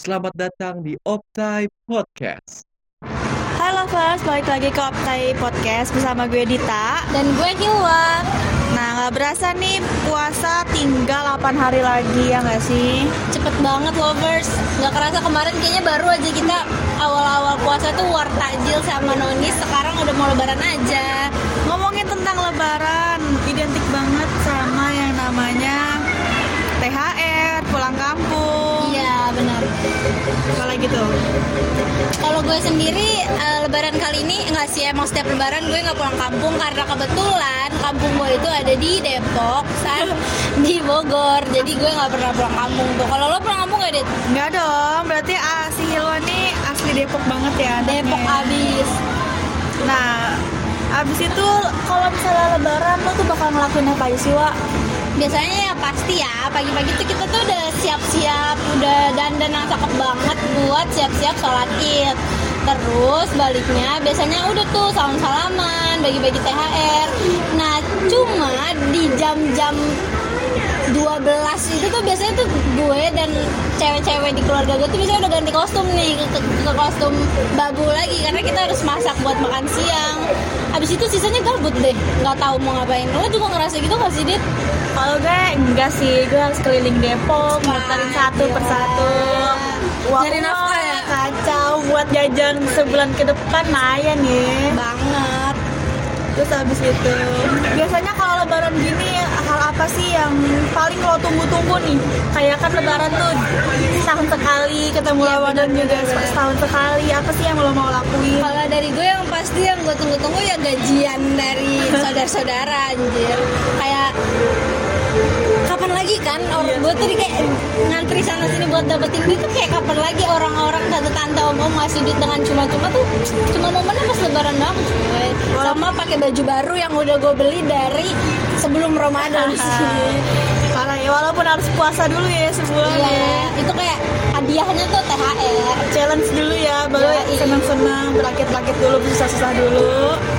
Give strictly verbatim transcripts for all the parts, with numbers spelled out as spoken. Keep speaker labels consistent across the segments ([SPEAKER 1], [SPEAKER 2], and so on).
[SPEAKER 1] selamat datang di Optai Podcast.
[SPEAKER 2] Hai lovers, balik lagi ke Optai Podcast bersama gue Dita
[SPEAKER 3] dan gue Hilwa.
[SPEAKER 2] Nah, gak berasa nih puasa tinggal delapan hari lagi, ya gak sih?
[SPEAKER 3] Cepet banget lovers. Gak kerasa kemarin kayaknya baru aja kita awal-awal puasa tuh war takjil sama nonis. Sekarang udah mau lebaran aja.
[SPEAKER 2] Ngomongin tentang lebaran, identik banget sama yang namanya T H R, pulang kampung.
[SPEAKER 3] Iya benar.
[SPEAKER 2] Kalau gitu.
[SPEAKER 3] Kalau gue sendiri uh, lebaran kali ini enggak sih, emang setiap lebaran gue nggak pulang kampung karena kebetulan kampung gue itu ada di Depok, San di Bogor. Jadi gue nggak pernah pulang kampung tuh. Kalau lo pulang kampung nggak, Dit?
[SPEAKER 2] Nggak dong, berarti ah, si Hilwa nih asli Depok banget ya.
[SPEAKER 3] Depok
[SPEAKER 2] anaknya.
[SPEAKER 3] abis.
[SPEAKER 2] Nah, abis itu kalau misalnya lebaran lo tuh bakal ngelakuin apa aja sih, Wak?
[SPEAKER 3] Biasanya ya pasti ya pagi-pagi tuh kita tuh udah siap-siap, udah dandan yang cakep banget buat siap-siap sholat id. Terus baliknya biasanya udah tuh salam-salaman, bagi-bagi T H R. Nah cuma di jam-jam dua belas itu tuh biasanya tuh gue dan cewek-cewek di keluarga gue tuh biasanya udah ganti kostum nih ke, ke, ke kostum babu lagi karena kita harus masak buat makan siang. Abis itu sisanya gabut deh, nggak tahu mau ngapain. Lo juga ngerasa gitu nggak sih, Dit?
[SPEAKER 2] Kalau gue enggak sih, gue harus keliling Depok, muterin satu
[SPEAKER 3] iya.
[SPEAKER 2] persatu. Wah,
[SPEAKER 3] Nyari nafkah ya?
[SPEAKER 2] Kacau, buat jajan sebulan ke depan lumayan ya.
[SPEAKER 3] Banget.
[SPEAKER 2] Terus habis itu, biasanya kalau lebaran gini, hal apa sih yang paling lo tunggu-tunggu nih? Kayak kan lebaran tuh setahun sekali, ketemu
[SPEAKER 3] Ya,
[SPEAKER 2] lawan dan juga
[SPEAKER 3] bener-bener.
[SPEAKER 2] setahun sekali. Apa sih yang lo mau lakuin?
[SPEAKER 3] Kalau dari gue yang pasti yang gue tunggu-tunggu ya gajian dari saudara-saudara anjir. Kayak kapan lagi kan orang gue tuh di kayak ngantri sana sini buat dapetin duit tuh kayak kapan lagi orang-orang tante-tante om-om ngasih duit dengan cuma-cuma tuh cuma momennya pas lebaran banget cuy. Sama pakai baju baru yang udah gue beli dari sebelum Ramadan sih.
[SPEAKER 2] Parah ya, walaupun harus puasa dulu ya sebulan
[SPEAKER 3] Iya,
[SPEAKER 2] ya.
[SPEAKER 3] itu kayak hadiahnya tuh T H R.
[SPEAKER 2] Challenge dulu ya, baru
[SPEAKER 3] Iya, iya.
[SPEAKER 2] senang-senang, berakit-rakit dulu, susah-susah dulu.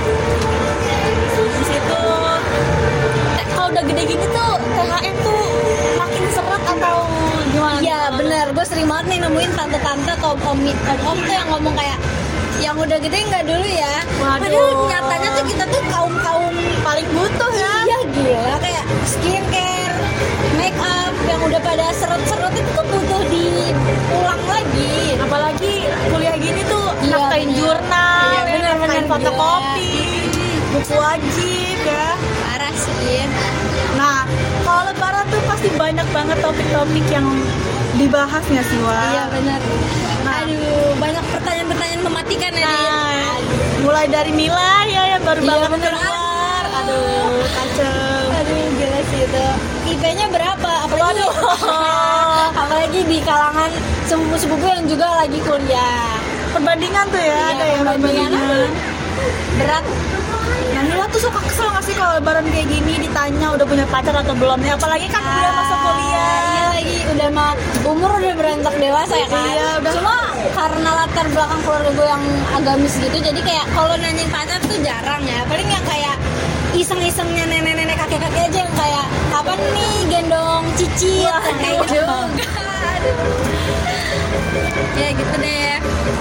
[SPEAKER 2] Di situ, eh, kalau udah gede gini tuh T H R tuh makin seret atau gimana?
[SPEAKER 3] Iya benar, gue sering banget nih nemuin tante-tante atau om om tuh yang ngomong kayak yang udah gede nggak dulu ya.
[SPEAKER 2] Waduh.
[SPEAKER 3] Padahal nyatanya tuh kita tuh kaum kaum
[SPEAKER 2] Paling butuh ya.
[SPEAKER 3] iya gila kayak skincare, make up yang udah pada seret-seret itu tuh butuh diulang lagi.
[SPEAKER 2] Apalagi kuliah gini tuh
[SPEAKER 3] Iya,
[SPEAKER 2] nafkain
[SPEAKER 3] bener.
[SPEAKER 2] jurnal,
[SPEAKER 3] Iya,
[SPEAKER 2] ya,
[SPEAKER 3] bener,
[SPEAKER 2] nafkain
[SPEAKER 3] bener,
[SPEAKER 2] fotokopi, buku wajib ya.
[SPEAKER 3] Parah sih.
[SPEAKER 2] Nah, kalau lebaran tuh pasti banyak banget topik-topik yang dibahas nggak sih, Wak?
[SPEAKER 3] Iya benar.
[SPEAKER 2] Nah.
[SPEAKER 3] Aduh banyak pertanyaan-pertanyaan mematikan ya. Dit.
[SPEAKER 2] Nah, mulai dari nilai ya yang baru
[SPEAKER 3] Iya,
[SPEAKER 2] banget
[SPEAKER 3] bener.
[SPEAKER 2] keluar. Aduh, kacau.
[SPEAKER 3] Aduh gila sih itu. I P-nya berapa? Apalagi apalagi di kalangan sepupu-sepupu yang juga lagi kuliah.
[SPEAKER 2] Perbandingan tuh ya,
[SPEAKER 3] Iya,
[SPEAKER 2] ada yang
[SPEAKER 3] perbandingan.
[SPEAKER 2] perbandingan.
[SPEAKER 3] Berat.
[SPEAKER 2] Nah, Nila tuh suka kesel nggak sih kalau lebaran kayak gini ditanya udah punya pacar atau belum ya? Apalagi kan udah masuk kuliah.
[SPEAKER 3] Iya lagi udah mah umur udah beranjak dewasa ya kan.
[SPEAKER 2] Iya, udah.
[SPEAKER 3] Cuma karena latar belakang keluarga gue yang agamis gitu, jadi kayak kalau nanyain pacar tuh jarang ya. Paling yang kayak iseng-isengnya nenek-nenek kakek-kakek aja yang kayak kapan nih gendong cicit
[SPEAKER 2] Wah,
[SPEAKER 3] yang kayak gitu.
[SPEAKER 2] aduh.
[SPEAKER 3] Aduh. Ya gitu deh.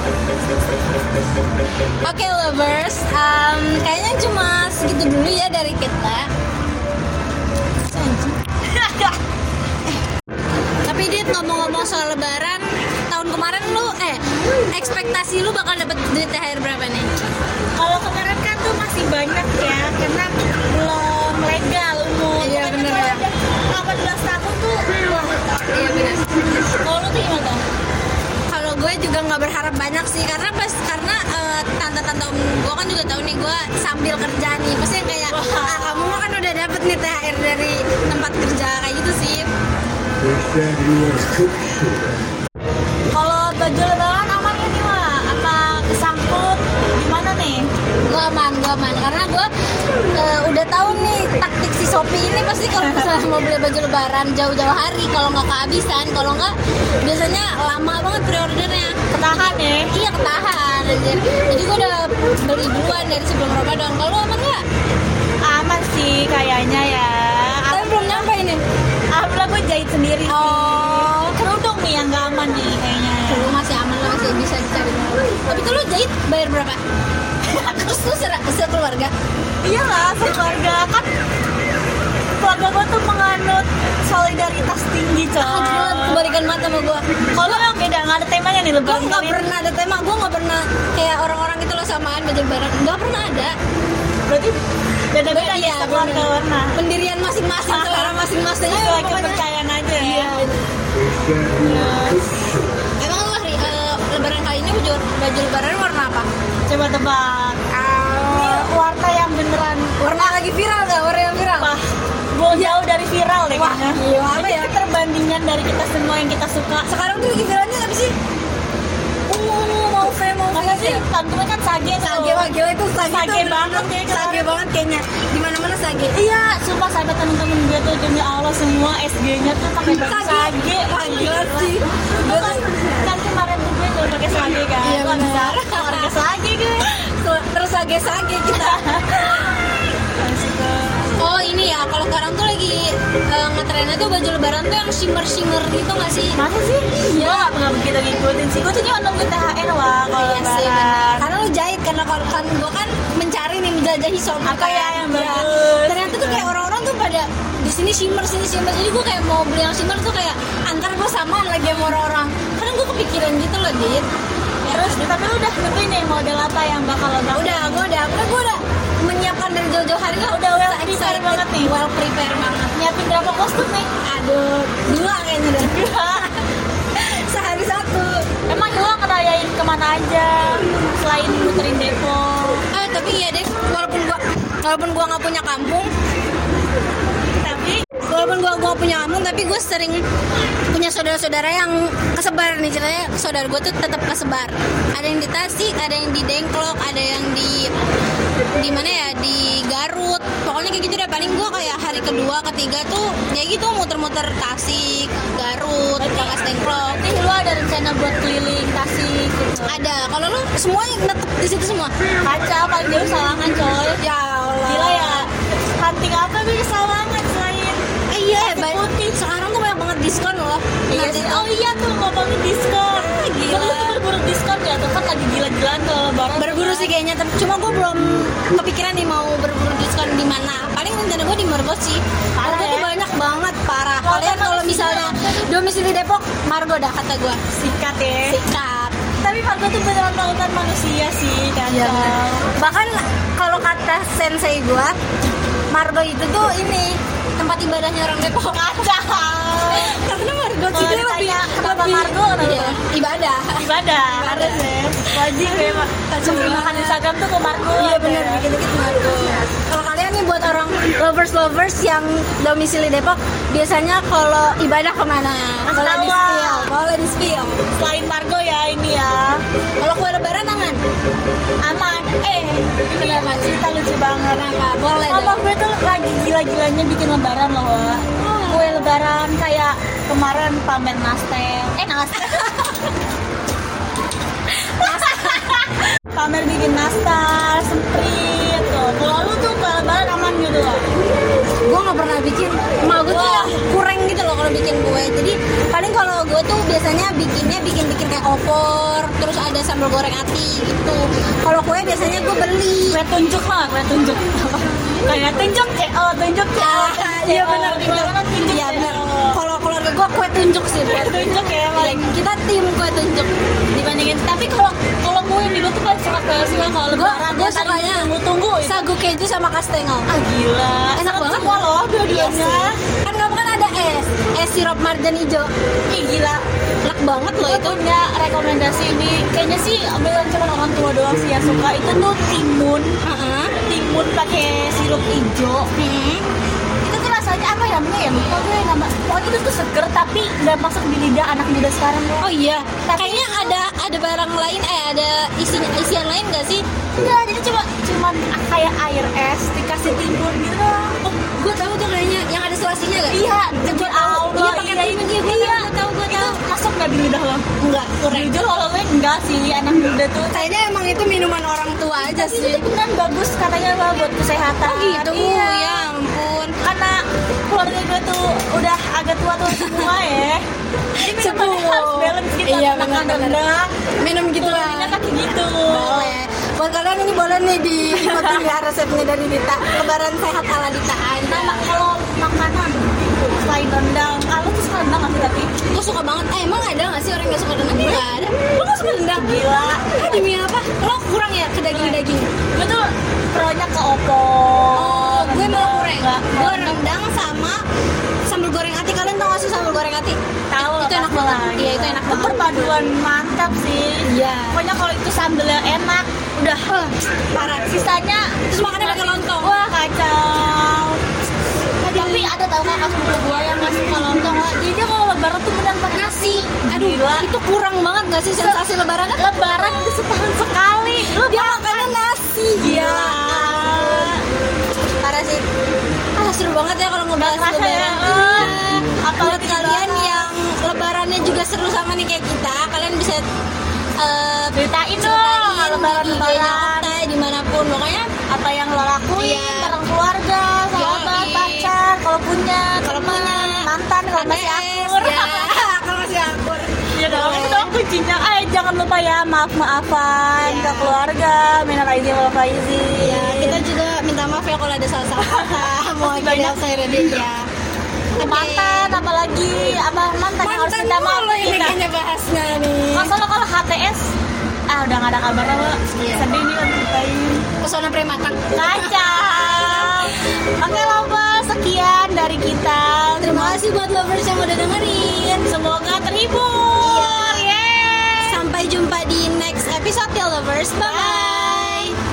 [SPEAKER 3] Oke lovers, um, kayaknya cuma segitu dulu ya dari kita. Tapi Dit, ngomong-ngomong soal lebaran, tahun kemarin lu, eh, ekspektasi lu bakal dapet duit T H R berapa nih?
[SPEAKER 2] Kalau kemarin kan tuh masih banyak ya, karena belum legal umur.
[SPEAKER 3] Iya,
[SPEAKER 2] Makanya
[SPEAKER 3] bener
[SPEAKER 2] kalau
[SPEAKER 3] ya.
[SPEAKER 2] udah delapan belas tahun tuh, wah.
[SPEAKER 3] Iya benar.
[SPEAKER 2] Kalau lu tuh gimana?
[SPEAKER 3] Kalau gue juga nggak berharap banyak sih, karena pas karena eh, tante-tante om gue kan juga tahu nih gue sambil kerja nih, pasti yang kayak ah, kamu mah kan udah dapet nih T H R dari tempat kerja kayak gitu sih.
[SPEAKER 2] Kalau baju lebaran aman ya nih, Wak? Apa kesangkut? Gimana nih?
[SPEAKER 3] Gue aman, gue aman karena gue eh, udah tahu nih taktik si Shopee ini pasti kalau misalnya mau beli baju lebaran jauh-jauh hari, kalau nggak kehabisan, kalau nggak biasanya lama banget pre-ordernya.
[SPEAKER 2] Ketahan ya?
[SPEAKER 3] Iya ketahan anjir. Jadi gue udah beli duluan dari sebelum Ramadan. Kalau lu aman nggak?
[SPEAKER 2] Aman sih kayaknya ya.
[SPEAKER 3] Tapi belum nyampe ini.
[SPEAKER 2] Alhamdulillah gue jahit sendiri sih.
[SPEAKER 3] Oh.
[SPEAKER 2] Kerudung nih yang gak aman nih kayaknya.
[SPEAKER 3] It bayar berapa? Terus lu se- sekeluarga?
[SPEAKER 2] Iyalah, sekeluarga kan keluarga gue tuh menganut solidaritas tinggi coy.
[SPEAKER 3] Ah, gila, kebalikan mata sama gue.
[SPEAKER 2] Kalau yang beda nggak ada temanya nih
[SPEAKER 3] Gue
[SPEAKER 2] lebaran
[SPEAKER 3] nggak
[SPEAKER 2] kali ini.
[SPEAKER 3] pernah ada tema, gue nggak pernah kayak orang-orang itu loh samaan baju lebaran, nggak pernah ada.
[SPEAKER 2] Berarti beda-beda
[SPEAKER 3] Iya,
[SPEAKER 2] ya keluarga
[SPEAKER 3] bener.
[SPEAKER 2] warna.
[SPEAKER 3] Pendirian masing-masing, selera masing-masing.
[SPEAKER 2] Sesuai
[SPEAKER 3] Pokoknya-
[SPEAKER 2] kepercayaan aja ya.
[SPEAKER 3] Iya. Emang lu hari eh, lebaran kali ini baju baju lebaran warna apa?
[SPEAKER 2] Coba tebak. Ini warna yang beneran
[SPEAKER 3] Warna lagi viral gak? Warna yang viral?
[SPEAKER 2] wah, gue jauh dari viral deh
[SPEAKER 3] Wah,
[SPEAKER 2] kayaknya.
[SPEAKER 3] iya, apa
[SPEAKER 2] Ini
[SPEAKER 3] ya?
[SPEAKER 2] perbandingan dari kita semua yang kita suka.
[SPEAKER 3] Sekarang tuh lagi viralnya apa sih? Uh, mau fe mau
[SPEAKER 2] Masa
[SPEAKER 3] fe
[SPEAKER 2] sih, kantornya kan sage tuh.
[SPEAKER 3] Sage, wah gila itu sage,
[SPEAKER 2] Sage
[SPEAKER 3] tuh
[SPEAKER 2] banget
[SPEAKER 3] bener-bener
[SPEAKER 2] ya,
[SPEAKER 3] Sage banget kayaknya. Di mana-mana sage.
[SPEAKER 2] Iya, sumpah sampai temen-temen gue tuh demi Allah semua S G-nya tuh pakai baju
[SPEAKER 3] Sage.
[SPEAKER 2] sage.
[SPEAKER 3] Wah, gila sih.
[SPEAKER 2] Gue kan, kan kemarin tuh gue tuh pakai sage kan.
[SPEAKER 3] Iya,
[SPEAKER 2] Wah,
[SPEAKER 3] benar.
[SPEAKER 2] bisa keluarga sage gue.
[SPEAKER 3] Terus sage-sage kita. Oh ini ya, kalau sekarang tuh lagi uh, ngetrennya tuh baju lebaran tuh yang shimmer-shimmer gitu gak sih?
[SPEAKER 2] Masa sih? Gue gak pernah begitu ngikutin sih. Gue tuh cuma nungguin T H R wah kalau
[SPEAKER 3] Iya sih, benar.
[SPEAKER 2] lebaran.
[SPEAKER 3] Karena lu jahit, karena kalau kan gue kan mencari nih menjajahi sound
[SPEAKER 2] Apa ya yang bagus?
[SPEAKER 3] Ternyata tuh kayak orang-orang tuh pada di sini shimmer, sini shimmer. Jadi gue kayak mau beli yang shimmer tuh kayak antar gue samaan lagi sama orang-orang. Karena gue kepikiran gitu loh, Dit.
[SPEAKER 2] Terus, tapi lu udah tentuin nih model apa yang bakal lo pakai?
[SPEAKER 3] Udah, gue udah, udah gue udah menyiapkan dari jauh-jauh hari lah.
[SPEAKER 2] Udah well
[SPEAKER 3] excited
[SPEAKER 2] prepare banget nih.
[SPEAKER 3] Well prepare banget.
[SPEAKER 2] Nyiapin berapa kostum nih?
[SPEAKER 3] Aduh, dua kayaknya deh.
[SPEAKER 2] Dua.
[SPEAKER 3] Sehari satu.
[SPEAKER 2] Emang lu ngerayain kemana aja selain muterin Depok?
[SPEAKER 3] Eh tapi iya deh, walaupun gua walaupun gua nggak punya kampung,
[SPEAKER 2] Tapi
[SPEAKER 3] walaupun gua gua punya kampung, tapi gua sering punya saudara-saudara yang kesebar nih ceritanya. Saudara gua tuh tetap kesebar. Ada yang di Tasik, ada yang di Dengklok, ada yang di di mana ya, di Garut. Pokoknya kayak gitu deh. Paling gua kayak hari kedua, ketiga tuh kayak gitu muter-muter Tasik, Garut, Bagas Dengklok.
[SPEAKER 2] nanti lu ada rencana buat keliling Tasik gitu?
[SPEAKER 3] Ada. Kalau lu semuanya netep di situ semua.
[SPEAKER 2] Kaca paling jauh Sawangan coy.
[SPEAKER 3] Ya Allah.
[SPEAKER 2] Gila ya. Hunting apa bisa Sawangan selain
[SPEAKER 3] Eh, iya,
[SPEAKER 2] Nasi
[SPEAKER 3] banyak.
[SPEAKER 2] putih.
[SPEAKER 3] Sekarang tuh banyak banget diskon loh.
[SPEAKER 2] Iya
[SPEAKER 3] Nanti
[SPEAKER 2] sih.
[SPEAKER 3] tuh
[SPEAKER 2] Oh iya tuh ngomongin diskon.
[SPEAKER 3] Ah, gila.
[SPEAKER 2] Lu tuh berburu diskon ya tuh kan lagi gila-gilaan kalau lebaran.
[SPEAKER 3] berburu sih kayaknya, tapi cuma gue belum kepikiran nih mau berburu diskon di mana. Paling rencana gue di Margo sih.
[SPEAKER 2] Parah
[SPEAKER 3] Margo tuh
[SPEAKER 2] ya?
[SPEAKER 3] banyak banget, parah.
[SPEAKER 2] Kalau
[SPEAKER 3] Kalian kalau
[SPEAKER 2] emang
[SPEAKER 3] misalnya domisili Depok, Margo dah kata gue.
[SPEAKER 2] Sikat ya.
[SPEAKER 3] Sikat.
[SPEAKER 2] Tapi Margo tuh beneran lautan manusia sih kan.
[SPEAKER 3] Iya, bener. Bahkan kalau kata sensei gue, Margo itu tuh ini tempat ibadahnya orang Depok.
[SPEAKER 2] Kacau.
[SPEAKER 3] Karena Margo
[SPEAKER 2] Kalau
[SPEAKER 3] sih dia lebih
[SPEAKER 2] ditanya kenapa
[SPEAKER 3] lebih-
[SPEAKER 2] Margo, kenapa?
[SPEAKER 3] iya, ibadah.
[SPEAKER 2] Ibadah harus ya. Wajib ya Mak. Sebelum makan Instagram tuh ke Margo.
[SPEAKER 3] Iya
[SPEAKER 2] aja.
[SPEAKER 3] benar, dikit-dikit Margo. Kalau kalian nih buat orang lovers-lovers yang domisili Depok, biasanya kalau ibadah kemana? Boleh di
[SPEAKER 2] Tawa.
[SPEAKER 3] spill, boleh di spill.
[SPEAKER 2] Selain Margo ya ini ya.
[SPEAKER 3] Kalau kue lebaran aman?
[SPEAKER 2] Aman. Eh, ini ya Mak, cerita lucu banget.
[SPEAKER 3] Kenapa? Boleh
[SPEAKER 2] Mama
[SPEAKER 3] dong.
[SPEAKER 2] gue tuh lagi gila-gilanya bikin lebaran loh, Wak. Kue lebaran kayak kemarin pamer nastel. Eh, nastel. Pamer bikin nastar, sprint tuh. Kalau lu tuh kue lebaran aman gitu loh.
[SPEAKER 3] Gue nggak pernah bikin. Emak gue tuh
[SPEAKER 2] Wah.
[SPEAKER 3] kurang gitu loh kalau bikin kue. Jadi paling kalau gue tuh biasanya bikinnya bikin-bikin kayak opor, terus ada sambal goreng ati gitu. Kalau kue biasanya gue beli.
[SPEAKER 2] Kue tunjuk lah, kue tunjuk. Kayak tunjuk C O, tunjuk C O.
[SPEAKER 3] Ah, iya benar.
[SPEAKER 2] Di mana tunjuk
[SPEAKER 3] Iya
[SPEAKER 2] C O.
[SPEAKER 3] benar. Kalau keluarga gue kue tunjuk sih.
[SPEAKER 2] Kue tunjuk ya paling.
[SPEAKER 3] Kita tim kue tunjuk.
[SPEAKER 2] Dibandingin, tapi kalau kalau gue ini gue tuh paling suka kue sih kalau
[SPEAKER 3] Gue
[SPEAKER 2] lebaran.
[SPEAKER 3] gue
[SPEAKER 2] Yang tadi
[SPEAKER 3] sukanya
[SPEAKER 2] tunggu-tunggu itu.
[SPEAKER 3] sagu keju sama kastengel.
[SPEAKER 2] Ah gila.
[SPEAKER 3] Enak banget
[SPEAKER 2] semua loh
[SPEAKER 3] Iya
[SPEAKER 2] dua-duanya.
[SPEAKER 3] sih. Kan kamu kan ada es, es sirup marjan hijau.
[SPEAKER 2] Ih gila.
[SPEAKER 3] Enak banget loh
[SPEAKER 2] Gue
[SPEAKER 3] itu.
[SPEAKER 2] punya rekomendasi ini. Kayaknya sih bukan cuma orang tua doang sih yang suka. Itu tuh timun.
[SPEAKER 3] Heeh.
[SPEAKER 2] Timun pakai sirup hijau.
[SPEAKER 3] Hmm.
[SPEAKER 2] Itu tuh rasanya apa ya? Namanya ya lupa gue nama. Pokoknya itu tuh seger tapi nggak masuk di lidah anak muda sekarang loh.
[SPEAKER 3] Oh iya.
[SPEAKER 2] Tapi-
[SPEAKER 3] Kayaknya ada ada barang lain, eh ada isian isian lain nggak sih?
[SPEAKER 2] Enggak, jadi cuma cuman kayak air es dikasih timun gitu doang.
[SPEAKER 3] Oh, gue tahu tuh kayaknya yang ada selasinya nggak?
[SPEAKER 2] Iya, demi Allah.
[SPEAKER 3] Iya, pakai
[SPEAKER 2] iya,
[SPEAKER 3] timun. Iya, gue
[SPEAKER 2] iya.
[SPEAKER 3] tahu, gue
[SPEAKER 2] Itu
[SPEAKER 3] tahu.
[SPEAKER 2] masuk nggak di lidah lo?
[SPEAKER 3] Enggak, kurang.
[SPEAKER 2] Jujur kalau gue enggak sih, anak muda tuh.
[SPEAKER 3] Kayaknya emang itu minuman orang tua aja
[SPEAKER 2] Tapi
[SPEAKER 3] sih.
[SPEAKER 2] itu beneran bagus katanya lah buat kesehatan.
[SPEAKER 3] Oh gitu,
[SPEAKER 2] Iya.
[SPEAKER 3] ya ampun.
[SPEAKER 2] Karena keluarga gue tuh udah agak sampai tua-tua semua ya. Jadi minumannya
[SPEAKER 3] Sepuluh.
[SPEAKER 2] harus balance gitu,
[SPEAKER 3] Iya,
[SPEAKER 2] makan
[SPEAKER 3] benar-benar.
[SPEAKER 2] rendang,
[SPEAKER 3] Minum gitu lah.
[SPEAKER 2] minumnya kayak gitu.
[SPEAKER 3] Boleh. Buat kalian ini boleh nih di ikutin ya resepnya dari Dita. Lebaran sehat ala Dita aja.
[SPEAKER 2] Nah, mak- kalau makanan selain rendang, kalau tuh suka rendang nggak sih tapi?
[SPEAKER 3] Gue suka banget. Eh, emang ada nggak sih orang yang suka rendang? Nggak ada. Lo nggak suka rendang?
[SPEAKER 2] Gila.
[SPEAKER 3] Ah, demi apa? Lo kurang ya ke daging-daging?
[SPEAKER 2] Gue tuh pronya ke opor.
[SPEAKER 3] Oh, gue malah kurang.
[SPEAKER 2] Nggak-
[SPEAKER 3] Gue rendang sama sambal goreng ati. Kalian tau gak sih sambal goreng ati?
[SPEAKER 2] Tahu lah,
[SPEAKER 3] Itu enak
[SPEAKER 2] pasti
[SPEAKER 3] banget.
[SPEAKER 2] lah.
[SPEAKER 3] Iya, itu enak
[SPEAKER 2] Itu
[SPEAKER 3] banget.
[SPEAKER 2] perpaduan mantap sih.
[SPEAKER 3] Iya.
[SPEAKER 2] Pokoknya kalau itu sambelnya enak, udah huh,
[SPEAKER 3] Parah.
[SPEAKER 2] sisanya
[SPEAKER 3] Terus makannya pakai lontong.
[SPEAKER 2] Wah, kacau. Tapi ada tau kan kasus gue yang nggak suka lontong. Jadi dia kalau lebaran tuh benar pakai nasi.
[SPEAKER 3] Aduh,
[SPEAKER 2] Gila.
[SPEAKER 3] itu kurang banget gak sih sensasi lebarannya?
[SPEAKER 2] Lebaran itu setahun sekali. Lu
[SPEAKER 3] Dia makannya nasi.
[SPEAKER 2] Gila.
[SPEAKER 3] Parah sih. Ah, seru banget ya kalau ngebahas
[SPEAKER 2] Nggak kerasa
[SPEAKER 3] lebaran.
[SPEAKER 2] ya,
[SPEAKER 3] Iya.
[SPEAKER 2] eh.
[SPEAKER 3] Buat
[SPEAKER 2] Apalagi
[SPEAKER 3] kalian
[SPEAKER 2] lebaran.
[SPEAKER 3] yang lebarannya juga seru sama nih kayak kita, kalian bisa eh,
[SPEAKER 2] Ceritain dong
[SPEAKER 3] ceritain
[SPEAKER 2] lebaran-lebaran.
[SPEAKER 3] di I G-nya Okta, dimanapun. Pokoknya
[SPEAKER 2] Apa yang lo lakuin
[SPEAKER 3] Iya.
[SPEAKER 2] bareng keluarga, sahabat,
[SPEAKER 3] Yoi.
[SPEAKER 2] pacar, kalau punya,
[SPEAKER 3] Kalau
[SPEAKER 2] teman,
[SPEAKER 3] punya.
[SPEAKER 2] mantan, kalau masih
[SPEAKER 3] K T S,
[SPEAKER 2] akur.
[SPEAKER 3] ya. Kalau masih akur.
[SPEAKER 2] Iya dong,
[SPEAKER 3] Boleh.
[SPEAKER 2] itu dong kuncinya. Eh, jangan lupa ya, maaf-maafan
[SPEAKER 3] Iya.
[SPEAKER 2] ke keluarga, minal aizin wal faizin.
[SPEAKER 3] Ya, kita juga minta maaf ya kalau ada salah-salah kata. Mau
[SPEAKER 2] Masih
[SPEAKER 3] jadi
[SPEAKER 2] banyak.
[SPEAKER 3] outsider dia ya. Oke.
[SPEAKER 2] Mantan, apalagi abang mantan yang harus
[SPEAKER 3] Mantan
[SPEAKER 2] minta maaf
[SPEAKER 3] mulu
[SPEAKER 2] ke
[SPEAKER 3] ini
[SPEAKER 2] kita.
[SPEAKER 3] kayaknya bahasnya nih.
[SPEAKER 2] Masalah kalau H T S, ah udah gak ada kabar lo.
[SPEAKER 3] Iya.
[SPEAKER 2] Sedih nih kan ceritain.
[SPEAKER 3] Pesona prematang.
[SPEAKER 2] Kacau. Oke lovers, sekian dari kita.
[SPEAKER 3] Terima kasih buat lovers yang udah dengerin.
[SPEAKER 2] Semoga terhibur.
[SPEAKER 3] Iya.
[SPEAKER 2] Yeay.
[SPEAKER 3] Sampai jumpa di next episode ya lovers. Bye.